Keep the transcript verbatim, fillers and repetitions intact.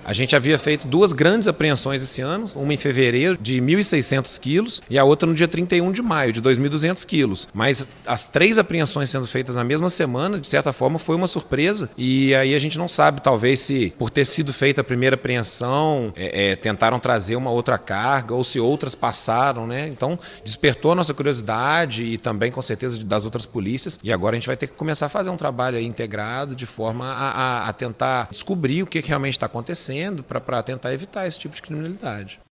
A gente havia feito duas grandes apreensões esse ano, uma em fevereiro de mil e seiscentos quilos e a outra no dia trinta e um de maio de dois mil e duzentos quilos. Mas as três apreensões sendo feitas na mesma semana, de certa forma, foi uma surpresa e aí a gente não sabe, talvez, se por ter sido feita a primeira apreensão, é, é, tentaram trazer uma outra carga ou se outras passaram, né? Então, despertou a nossa curiosidade e também, com certeza, das outras polícias e agora a gente vai ter que começar a fazer um trabalho aí integrado de forma a, a, a tentar descobrir o que, que realmente está acontecendo para tentar evitar esse tipo de criminalidade.